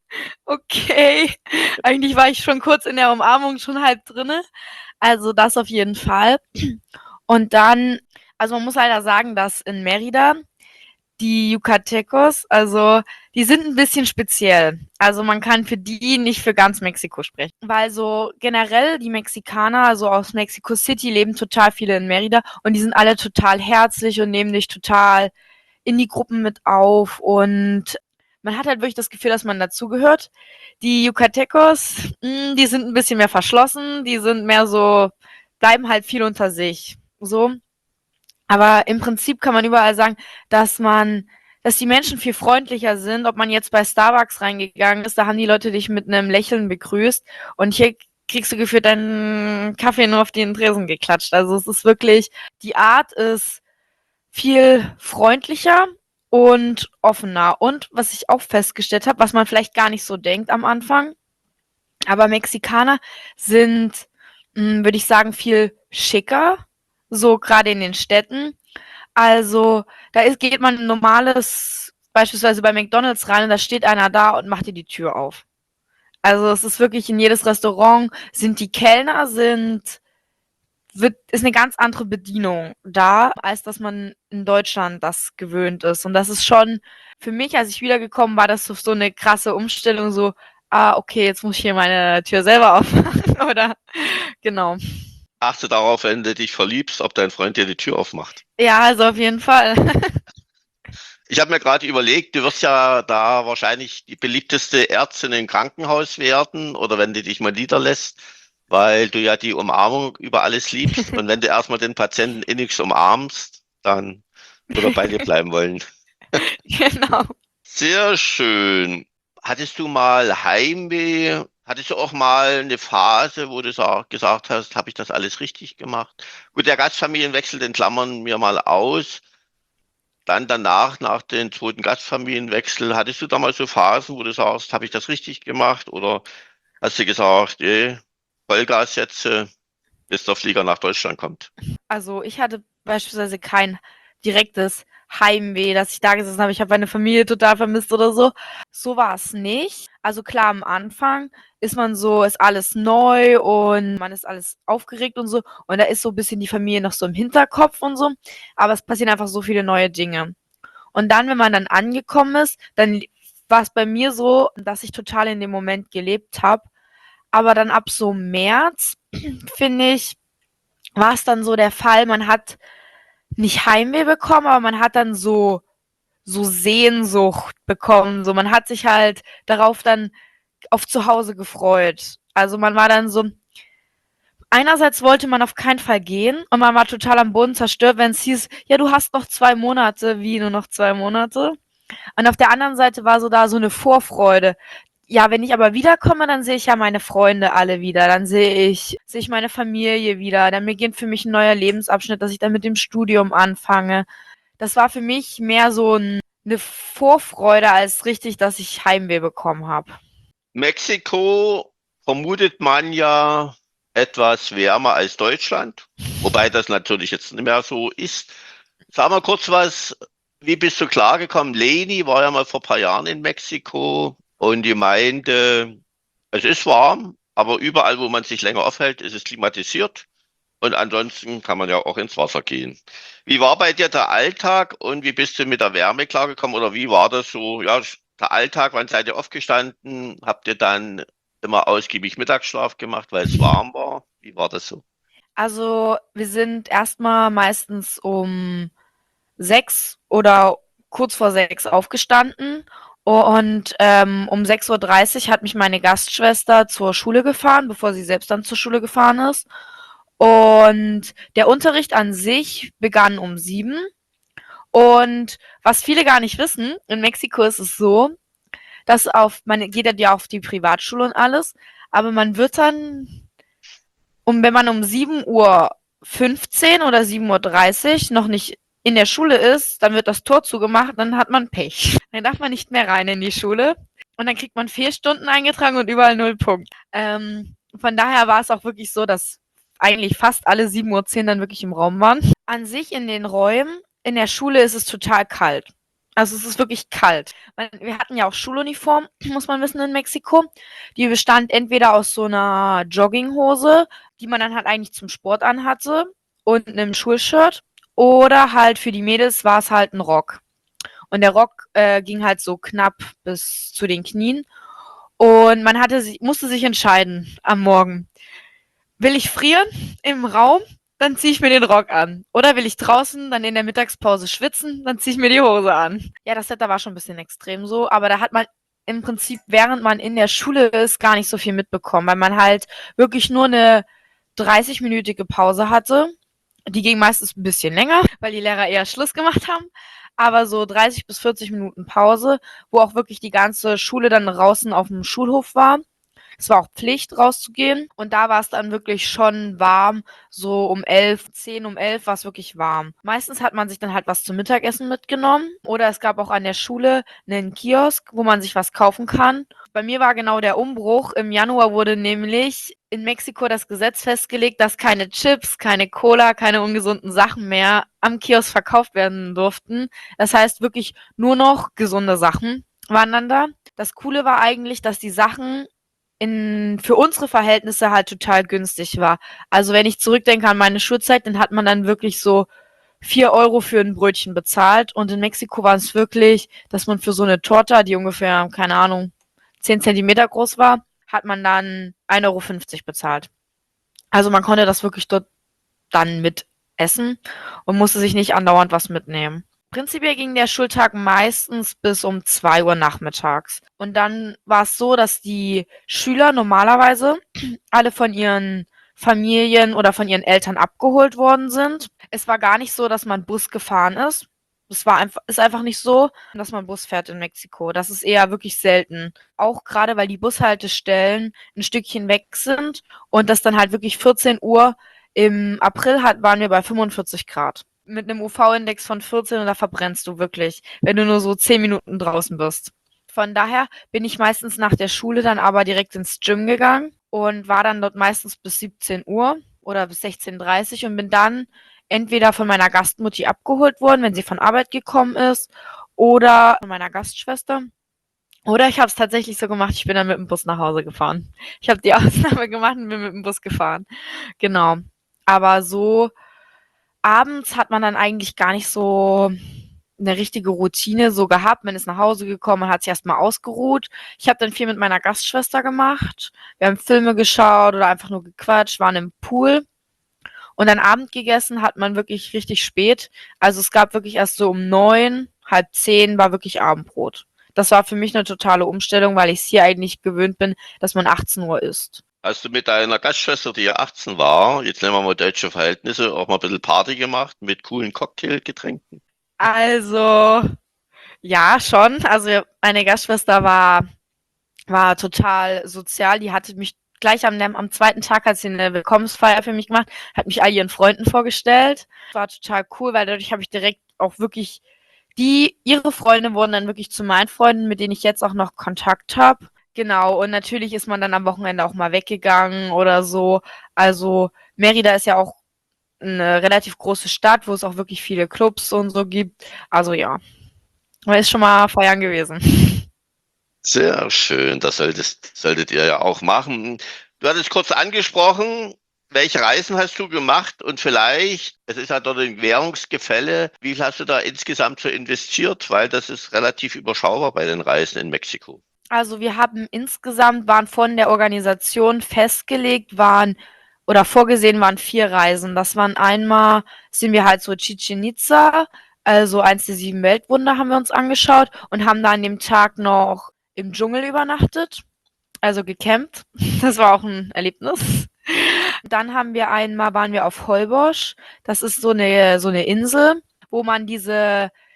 okay. Eigentlich war ich schon kurz in der Umarmung, schon halb drinne. Also das auf jeden Fall. Und dann, also man muss leider sagen, dass in Mérida die Yucatecos, also die sind ein bisschen speziell. Also man kann für die nicht für ganz Mexiko sprechen. Weil so generell die Mexikaner, also aus Mexico City, leben total viele in Mérida und die sind alle total herzlich und nehmen dich total in die Gruppen mit auf und man hat halt wirklich das Gefühl, dass man dazugehört. Die Yucatecos, mh, die sind ein bisschen mehr verschlossen, die sind mehr so, bleiben halt viel unter sich. So. Aber im Prinzip kann man überall sagen, dass man, dass die Menschen viel freundlicher sind. Ob man jetzt bei Starbucks reingegangen ist, da haben die Leute dich mit einem Lächeln begrüßt und hier kriegst du gefühlt deinen Kaffee nur auf den Tresen geklatscht. Also es ist wirklich, die Art ist viel freundlicher und offener. Und was ich auch festgestellt habe, was man vielleicht gar nicht so denkt am Anfang, aber Mexikaner sind, mh, würde ich sagen, viel schicker, so gerade in den Städten. Also da ist, geht man ein normales, beispielsweise bei McDonald's rein und da steht einer da und macht dir die Tür auf. Also es ist wirklich in jedes Restaurant sind die Kellner, sind wird, ist eine ganz andere Bedienung da, als dass man in Deutschland das gewöhnt ist. Und das ist schon, für mich, als ich wiedergekommen war, das so eine krasse Umstellung, so, ah, okay, jetzt muss ich hier meine Tür selber aufmachen, oder? Genau. Achte darauf, wenn du dich verliebst, ob dein Freund dir die Tür aufmacht. Ja, also auf jeden Fall. Ich habe mir gerade überlegt, du wirst ja da wahrscheinlich die beliebteste Ärztin im Krankenhaus werden oder wenn du dich mal niederlässt, weil du ja die Umarmung über alles liebst. Und wenn du erstmal den Patienten innigst umarmst, dann wird er bei dir bleiben wollen. Genau. Sehr schön. Hattest du mal Heimweh? Hattest du auch mal eine Phase, wo du sa- gesagt hast, habe ich das alles richtig gemacht? Gut, der Gastfamilienwechsel, den klammern wir mal aus. Dann danach, nach dem zweiten Gastfamilienwechsel, hattest du da mal so Phasen, wo du sagst, habe ich das richtig gemacht? Oder hast du gesagt, eh, Vollgas jetzt, äh, bis der Flieger nach Deutschland kommt? Also ich hatte beispielsweise kein direktes Heimweh, dass ich da gesessen habe, ich habe meine Familie total vermisst oder so. So war es nicht. Also klar, am Anfang ist man so, ist alles neu und man ist alles aufgeregt und so. Und da ist so ein bisschen die Familie noch so im Hinterkopf und so. Aber es passieren einfach so viele neue Dinge. Und dann, wenn man dann angekommen ist, dann war es bei mir so, dass ich total in dem Moment gelebt habe. Aber dann ab so März, finde ich, war es dann so der Fall, man hat nicht Heimweh bekommen, aber man hat dann so so Sehnsucht bekommen. So, man hat sich halt darauf dann auf zu Hause gefreut. Also man war dann so, einerseits wollte man auf keinen Fall gehen und man war total am Boden zerstört, wenn es hieß, ja, du hast noch zwei Monate, wie nur noch zwei Monate. Und auf der anderen Seite war so da so eine Vorfreude. Ja, wenn ich aber wiederkomme, dann sehe ich ja meine Freunde alle wieder, dann sehe ich, sehe ich meine Familie wieder, dann beginnt für mich ein neuer Lebensabschnitt, dass ich dann mit dem Studium anfange. Das war für mich mehr so ein, eine Vorfreude als richtig, dass ich Heimweh bekommen habe. Mexiko vermutet man ja etwas wärmer als Deutschland, wobei das natürlich jetzt nicht mehr so ist. Sag mal kurz was, wie bist du klargekommen? Leni war ja mal vor ein paar Jahren in Mexiko und die meinte, es ist warm, aber überall, wo man sich länger aufhält, ist es klimatisiert und ansonsten kann man ja auch ins Wasser gehen. Wie war bei dir der Alltag und wie bist du mit der Wärme klargekommen oder wie war das so? Ja, der Alltag, wann seid ihr aufgestanden? Habt ihr dann immer ausgiebig Mittagsschlaf gemacht, weil es warm war? Wie war das so? Also wir sind erstmal meistens um sechs oder kurz vor sechs aufgestanden und ähm, um sechs Uhr dreißig hat mich meine Gastschwester zur Schule gefahren, bevor sie selbst dann zur Schule gefahren ist. Und der Unterricht an sich begann um sieben Und was viele gar nicht wissen, in Mexiko ist es so, dass auf, man geht ja auf die Privatschule und alles, aber man wird dann, um, wenn man um sieben Uhr fünfzehn oder sieben Uhr dreißig noch nicht in der Schule ist, dann wird das Tor zugemacht, dann hat man Pech. Dann darf man nicht mehr rein in die Schule und dann kriegt man vier Stunden eingetragen und überall null Punkt. Ähm, von daher war es auch wirklich so, dass eigentlich fast alle sieben Uhr zehn dann wirklich im Raum waren. An sich in den Räumen, in der Schule ist es total kalt. Also es ist wirklich kalt. Wir hatten ja auch Schuluniform, muss man wissen, in Mexiko. Die bestand entweder aus so einer Jogginghose, die man dann halt eigentlich zum Sport anhatte, und einem Schulshirt. Oder halt für die Mädels war es halt ein Rock. Und der Rock äh, ging halt so knapp bis zu den Knien. Und man hatte sich, musste sich entscheiden am Morgen. Will ich frieren im Raum? Dann ziehe ich mir den Rock an. Oder will ich draußen dann in der Mittagspause schwitzen? Dann ziehe ich mir die Hose an. Ja, das Wetter war schon ein bisschen extrem so. Aber da hat man im Prinzip, während man in der Schule ist, gar nicht so viel mitbekommen. Weil man halt wirklich nur eine dreißig-minütige Pause hatte. Die ging meistens ein bisschen länger, weil die Lehrer eher Schluss gemacht haben. Aber so dreißig bis vierzig Minuten Pause, wo auch wirklich die ganze Schule dann draußen auf dem Schulhof war. Es war auch Pflicht, rauszugehen. Und da war es dann wirklich schon warm. So um elf, zehn um elf war es wirklich warm. Meistens hat man sich dann halt was zum Mittagessen mitgenommen. Oder es gab auch an der Schule einen Kiosk, wo man sich was kaufen kann. Bei mir war genau der Umbruch. Im Januar wurde nämlich in Mexiko das Gesetz festgelegt, dass keine Chips, keine Cola, keine ungesunden Sachen mehr am Kiosk verkauft werden durften. Das heißt wirklich nur noch gesunde Sachen waren dann da. Das Coole war eigentlich, dass die Sachen in, für unsere Verhältnisse halt total günstig war. Also wenn ich zurückdenke an meine Schulzeit, dann hat man dann wirklich so vier Euro für ein Brötchen bezahlt. Und in Mexiko war es wirklich, dass man für so eine Torta, die ungefähr, keine Ahnung, zehn Zentimeter groß war, hat man dann ein Euro fünfzig bezahlt. Also man konnte das wirklich dort dann mit essen und musste sich nicht andauernd was mitnehmen. Prinzipiell ging der Schultag meistens bis um zwei Uhr nachmittags. Und dann war es so, dass die Schüler normalerweise alle von ihren Familien oder von ihren Eltern abgeholt worden sind. Es war gar nicht so, dass man Bus gefahren ist. Es war einfach, ist einfach nicht so, dass man Bus fährt in Mexiko. Das ist eher wirklich selten. Auch gerade, weil die Bushaltestellen ein Stückchen weg sind und das dann halt wirklich vierzehn Uhr im April hat, waren wir bei fünfundvierzig Grad. Mit einem U V-Index von vierzehn und da verbrennst du wirklich, wenn du nur so zehn Minuten draußen bist. Von daher bin ich meistens nach der Schule dann aber direkt ins Gym gegangen und war dann dort meistens bis siebzehn Uhr oder bis sechzehn Uhr dreißig und bin dann entweder von meiner Gastmutti abgeholt worden, wenn sie von Arbeit gekommen ist, oder von meiner Gastschwester. Oder ich habe es tatsächlich so gemacht, ich bin dann mit dem Bus nach Hause gefahren. Ich habe die Ausnahme gemacht und bin mit dem Bus gefahren. Genau. Aber so abends hat man dann eigentlich gar nicht so eine richtige Routine so gehabt. Man ist nach Hause gekommen und hat sich erstmal ausgeruht. Ich habe dann viel mit meiner Gastschwester gemacht. Wir haben Filme geschaut oder einfach nur gequatscht, waren im Pool. Und dann Abend gegessen hat man wirklich richtig spät. Also es gab wirklich erst so um neun, halb zehn war wirklich Abendbrot. Das war für mich eine totale Umstellung, weil ich es hier eigentlich gewöhnt bin, dass man achtzehn Uhr isst. Hast du mit deiner Gastschwester, die ja achtzehn war, jetzt nehmen wir mal deutsche Verhältnisse, auch mal ein bisschen Party gemacht mit coolen Cocktailgetränken? Also, ja, schon. Also meine Gastschwester war, war total sozial. Die hatte mich gleich am, am zweiten Tag, hat sie eine Willkommensfeier für mich gemacht, hat mich all ihren Freunden vorgestellt. War total cool, weil dadurch habe ich direkt auch wirklich, die, ihre Freunde wurden dann wirklich zu meinen Freunden, mit denen ich jetzt auch noch Kontakt habe. Genau, und natürlich ist man dann am Wochenende auch mal weggegangen oder so. Also Mérida ist ja auch eine relativ große Stadt, wo es auch wirklich viele Clubs und so gibt. Also ja, man ist schon mal feiern gewesen. Sehr schön, das solltest, solltet ihr ja auch machen. Du hattest kurz angesprochen, welche Reisen hast du gemacht und vielleicht, es ist ja dort ein Währungsgefälle, wie viel hast du da insgesamt so investiert, weil das ist relativ überschaubar bei den Reisen in Mexiko. Also wir haben insgesamt, waren von der Organisation festgelegt, waren oder vorgesehen waren vier Reisen. Das waren einmal, sind wir halt so Chichén Itzá, also eins der sieben Weltwunder haben wir uns angeschaut und haben da an dem Tag noch im Dschungel übernachtet, also gecampt. Das war auch ein Erlebnis. Dann haben wir einmal, waren wir auf Holbox. Das ist so eine, so eine Insel, wo man diese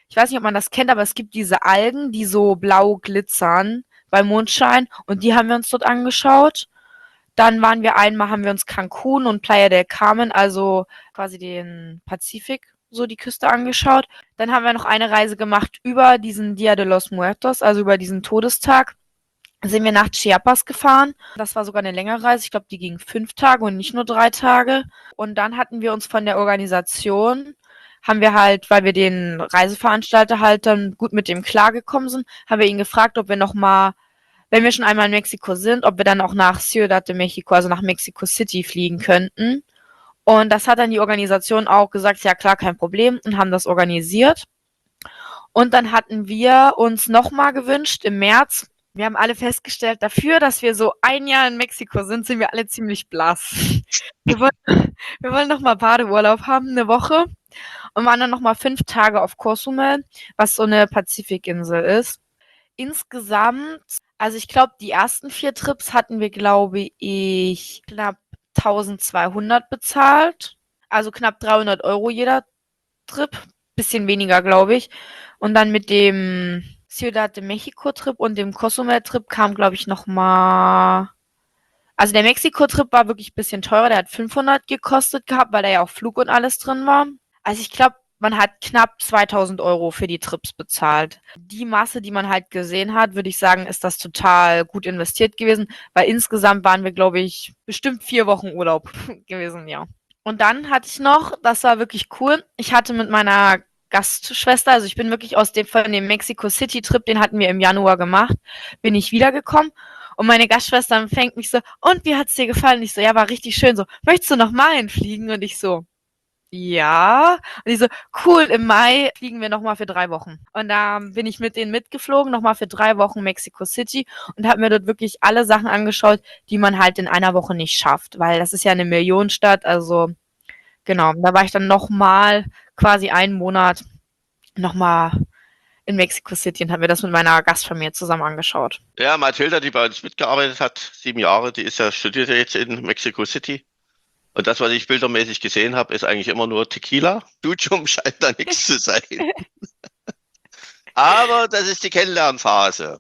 ich weiß nicht, ob man das kennt, aber es gibt diese Algen, die so blau glitzern bei Mondschein und die haben wir uns dort angeschaut. Dann waren wir einmal, haben wir uns Cancun und Playa del Carmen, also quasi den Pazifik, so die Küste angeschaut. Dann haben wir noch eine Reise gemacht über diesen Dia de los Muertos, also über diesen Todestag. Sind wir nach Chiapas gefahren. Das war sogar eine längere Reise. Ich glaube, die ging fünf Tage und nicht nur drei Tage. Und dann hatten wir uns von der Organisation, haben wir halt, weil wir den Reiseveranstalter halt dann gut mit dem klargekommen sind, haben wir ihn gefragt, ob wir nochmal, wenn wir schon einmal in Mexiko sind, ob wir dann auch nach Ciudad de Mexico, also nach Mexico City fliegen könnten. Und das hat dann die Organisation auch gesagt, ja klar, kein Problem, und haben das organisiert. Und dann hatten wir uns nochmal gewünscht im März. Wir haben alle festgestellt, dafür, dass wir so ein Jahr in Mexiko sind, sind wir alle ziemlich blass. Wir wollen, wir wollen nochmal Badeurlaub haben, eine Woche. Und waren dann nochmal fünf Tage auf Cozumel, was so eine Pazifikinsel ist. Insgesamt, also ich glaube, die ersten vier Trips hatten wir, glaube ich, knapp eintausendzweihundert bezahlt. Also knapp dreihundert Euro jeder Trip. Bisschen weniger, glaube ich. Und dann mit dem Ciudad de Mexico-Trip und dem Cozumel-Trip kam, glaube ich, nochmal. Also der Mexiko-Trip war wirklich ein bisschen teurer. Der hat fünfhundert gekostet gehabt, weil da ja auch Flug und alles drin war. Also ich glaube, man hat knapp zweitausend Euro für die Trips bezahlt. Die Masse, die man halt gesehen hat, würde ich sagen, ist das total gut investiert gewesen, weil insgesamt waren wir, glaube ich, bestimmt vier Wochen Urlaub gewesen, ja. Und dann hatte ich noch, das war wirklich cool, ich hatte mit meiner Gastschwester, also ich bin wirklich aus dem, von dem Mexico City Trip, den hatten wir im Januar gemacht, bin ich wiedergekommen und meine Gastschwester empfängt mich so, und wie hat's dir gefallen? Und ich so, ja, war richtig schön, so, möchtest du noch mal hinfliegen? Und ich so, ja. Und ich so, cool, im Mai fliegen wir nochmal für drei Wochen. Und da bin ich mit denen mitgeflogen, nochmal für drei Wochen Mexico City und habe mir dort wirklich alle Sachen angeschaut, die man halt in einer Woche nicht schafft, weil das ist ja eine Millionenstadt, also genau. Da war ich dann nochmal quasi einen Monat nochmal in Mexico City und habe mir das mit meiner Gastfamilie zusammen angeschaut. Ja, Mathilda, die bei uns mitgearbeitet hat, sieben Jahre, die ist ja studiert jetzt in Mexico City. Und das, was ich bildermäßig gesehen habe, ist eigentlich immer nur Tequila. Studium scheint da nichts zu sein. Aber das ist die Kennenlernphase.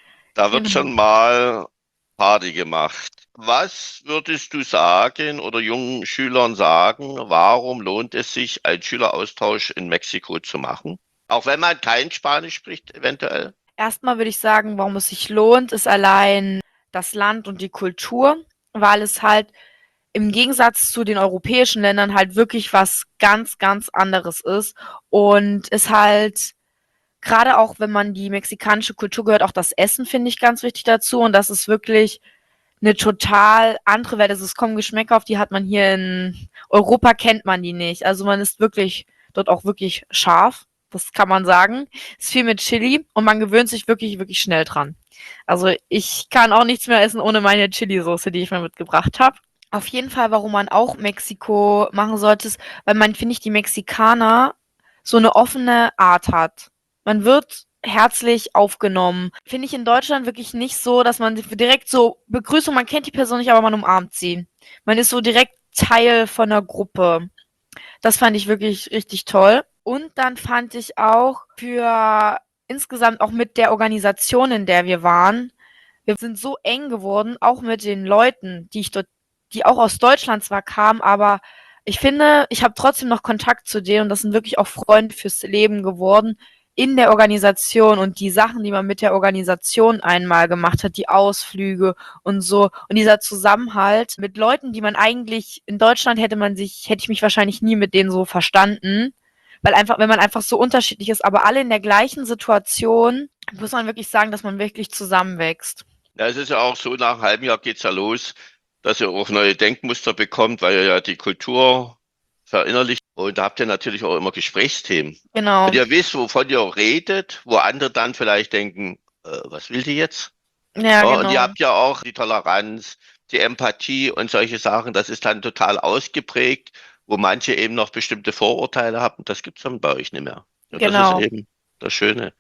Da wird Genau. schon mal Party gemacht. Was würdest du sagen oder jungen Schülern sagen, warum lohnt es sich, einen Schüleraustausch in Mexiko zu machen? Auch wenn man kein Spanisch spricht, eventuell. Erstmal würde ich sagen, warum es sich lohnt, ist allein das Land und die Kultur, weil es halt im Gegensatz zu den europäischen Ländern halt wirklich was ganz, ganz anderes ist und es halt gerade auch, wenn man die mexikanische Kultur gehört, auch das Essen finde ich ganz wichtig dazu und das ist wirklich eine total andere Welt. Also es kommen Geschmäcker, auf die hat man hier in Europa, kennt man die nicht. Also man ist wirklich dort auch wirklich scharf, das kann man sagen. Es ist viel mit Chili und man gewöhnt sich wirklich, wirklich schnell dran. Also ich kann auch nichts mehr essen ohne meine Chili-Soße, die ich mir mitgebracht habe. Auf jeden Fall, warum man auch Mexiko machen sollte, ist, weil man, finde ich, die Mexikaner so eine offene Art hat. Man wird herzlich aufgenommen. Finde ich in Deutschland wirklich nicht so, dass man direkt so Begrüßung, man kennt die Person nicht, aber man umarmt sie. Man ist so direkt Teil von der Gruppe. Das fand ich wirklich richtig toll. Und dann fand ich auch für insgesamt auch mit der Organisation, in der wir waren, wir sind so eng geworden, auch mit den Leuten, die ich dort die auch aus Deutschland zwar kamen, aber ich finde, ich habe trotzdem noch Kontakt zu denen und das sind wirklich auch Freunde fürs Leben geworden in der Organisation und die Sachen, die man mit der Organisation einmal gemacht hat, die Ausflüge und so und dieser Zusammenhalt mit Leuten, die man eigentlich in Deutschland hätte man sich, hätte ich mich wahrscheinlich nie mit denen so verstanden, weil einfach, wenn man einfach so unterschiedlich ist, aber alle in der gleichen Situation, muss man wirklich sagen, dass man wirklich zusammenwächst. Ja, es ist ja auch so, nach einem halben Jahr geht's ja los, dass ihr auch neue Denkmuster bekommt, weil ihr ja die Kultur verinnerlicht. Und da habt ihr natürlich auch immer Gesprächsthemen. Genau. Und ihr wisst, wovon ihr redet, wo andere dann vielleicht denken, äh, was will die jetzt? Ja, Ja, genau. und ihr habt ja auch die Toleranz, die Empathie und solche Sachen. Das ist dann total ausgeprägt, wo manche eben noch bestimmte Vorurteile haben. Das gibt's dann bei euch nicht mehr. Und Genau. das ist eben das Schöne.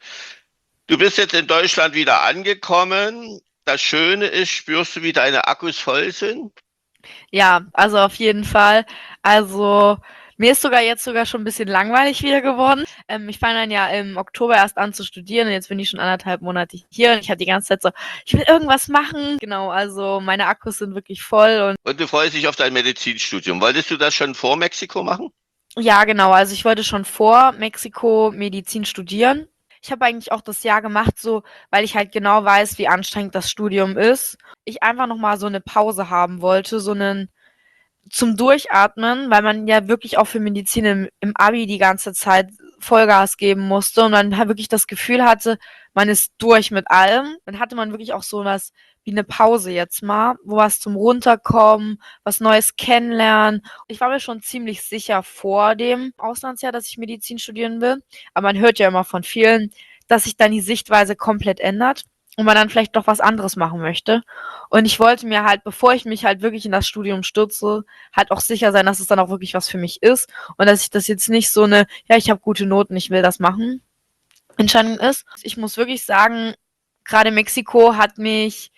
Du bist jetzt in Deutschland wieder angekommen. Das Schöne ist, spürst du, wie deine Akkus voll sind? Ja, also auf jeden Fall. Also Mir ist sogar jetzt sogar schon ein bisschen langweilig wieder geworden. Ähm, ich fange dann ja im Oktober erst an zu studieren und jetzt bin ich schon anderthalb Monate hier und ich hatte die ganze Zeit so, ich will irgendwas machen. Genau, also meine Akkus sind wirklich voll und Und du freust dich auf dein Medizinstudium. Wolltest du das schon vor Mexiko machen? ja, genau, also ich wollte schon vor Mexiko Medizin studieren. Ich habe eigentlich auch das Jahr gemacht, so, weil ich halt genau weiß, wie anstrengend das Studium ist. Ich einfach noch mal so eine Pause haben wollte, so einen zum Durchatmen, weil man ja wirklich auch für Medizin im, im Abi die ganze Zeit Vollgas geben musste und man halt wirklich das Gefühl hatte, man ist durch mit allem. Dann hatte man wirklich auch so was wie eine Pause jetzt mal, wo was zum Runterkommen, was Neues kennenlernen. Ich war mir schon ziemlich sicher vor dem Auslandsjahr, dass ich Medizin studieren will, aber man hört ja immer von vielen, dass sich dann die Sichtweise komplett ändert und man dann vielleicht doch was anderes machen möchte. Und ich wollte mir halt, bevor ich mich halt wirklich in das Studium stürze, halt auch sicher sein, dass es dann auch wirklich was für mich ist und dass ich das jetzt nicht so eine, ja, ich habe gute Noten, ich will das machen, Entscheidung ist. Ich muss wirklich sagen, gerade Mexiko hat mich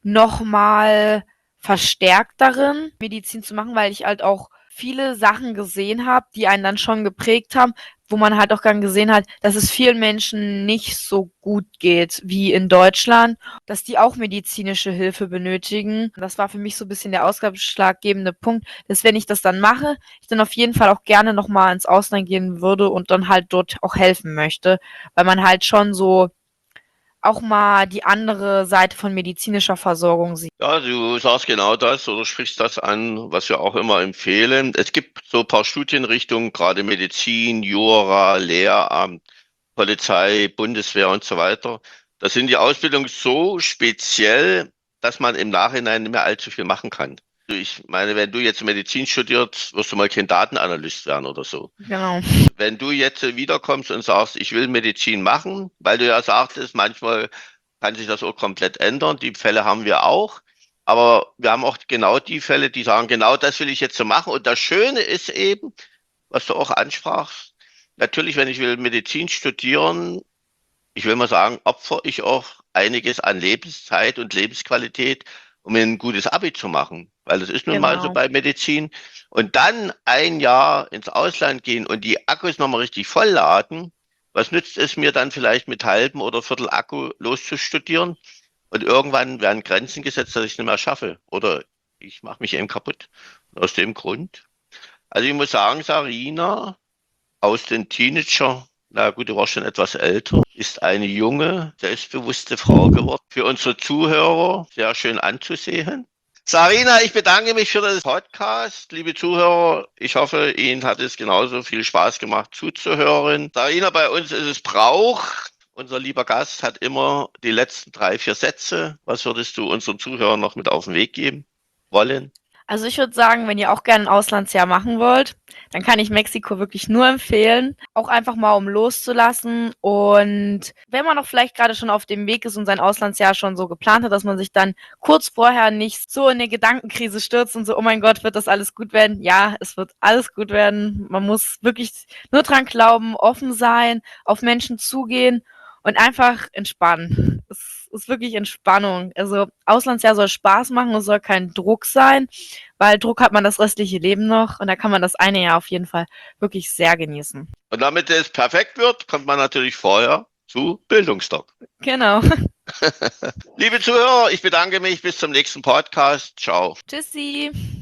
nochmal verstärkt darin, Medizin zu machen, weil ich halt auch viele Sachen gesehen habe, die einen dann schon geprägt haben, wo man halt auch dann gesehen hat, dass es vielen Menschen nicht so gut geht wie in Deutschland, dass die auch medizinische Hilfe benötigen. Das war für mich so ein bisschen der ausschlaggebende Punkt, dass wenn ich das dann mache, ich dann auf jeden Fall auch gerne nochmal ins Ausland gehen würde und dann halt dort auch helfen möchte, weil man halt schon so auch mal die andere Seite von medizinischer Versorgung sieht. Ja, du sagst genau das oder sprichst das an, was wir auch immer empfehlen. Es gibt so ein paar Studienrichtungen, gerade Medizin, Jura, Lehramt, Polizei, Bundeswehr und so weiter. Da sind die Ausbildungen so speziell, dass man im Nachhinein nicht mehr allzu viel machen kann. Ich meine, wenn du jetzt Medizin studierst, wirst du mal kein Datenanalyst werden oder so. Genau. Wenn du jetzt wiederkommst und sagst, ich will Medizin machen, weil du ja sagtest, manchmal kann sich das auch komplett ändern. Die Fälle haben wir auch. Aber wir haben auch genau die Fälle, die sagen, genau das will ich jetzt so machen. Und das Schöne ist eben, was du auch ansprachst, natürlich, wenn ich will Medizin studieren, ich will mal sagen, opfere ich auch einiges an Lebenszeit und Lebensqualität, um mir ein gutes Abi zu machen. Weil das ist nun mal so Genau. bei Medizin. Und dann ein Jahr ins Ausland gehen und die Akkus nochmal richtig vollladen. Was nützt es mir dann vielleicht mit halbem oder Viertel Akku loszustudieren? Und irgendwann werden Grenzen gesetzt, dass ich es nicht mehr schaffe. Oder ich mache mich eben kaputt. Und aus dem Grund. Also ich muss sagen, Sarina, aus den Teenager, na gut, du warst schon etwas älter, ist eine junge, selbstbewusste Frau geworden. Für unsere Zuhörer sehr schön anzusehen. Sarina, ich bedanke mich für das Podcast. Liebe Zuhörer, ich hoffe, Ihnen hat es genauso viel Spaß gemacht zuzuhören. Sarina, bei uns ist es Brauch. Unser lieber Gast hat immer die letzten drei, vier Sätze. Was würdest du unseren Zuhörern noch mit auf den Weg geben wollen? Also ich würde sagen, wenn ihr auch gerne ein Auslandsjahr machen wollt, dann kann ich Mexiko wirklich nur empfehlen. Auch einfach mal, um loszulassen. Und wenn man auch vielleicht gerade schon auf dem Weg ist und sein Auslandsjahr schon so geplant hat, dass man sich dann kurz vorher nicht so in eine Gedankenkrise stürzt und so, oh mein Gott, wird das alles gut werden? Ja, es wird alles gut werden. Man muss wirklich nur dran glauben, offen sein, auf Menschen zugehen und einfach entspannen. Es ist wirklich Entspannung. Also Auslandsjahr soll Spaß machen, es soll kein Druck sein, weil Druck hat man das restliche Leben noch und da kann man das eine Jahr auf jeden Fall wirklich sehr genießen. Und damit es perfekt wird, kommt man natürlich vorher zu Bildungsdoc. Genau. Liebe Zuhörer, ich bedanke mich. Bis zum nächsten Podcast. Ciao. Tschüssi.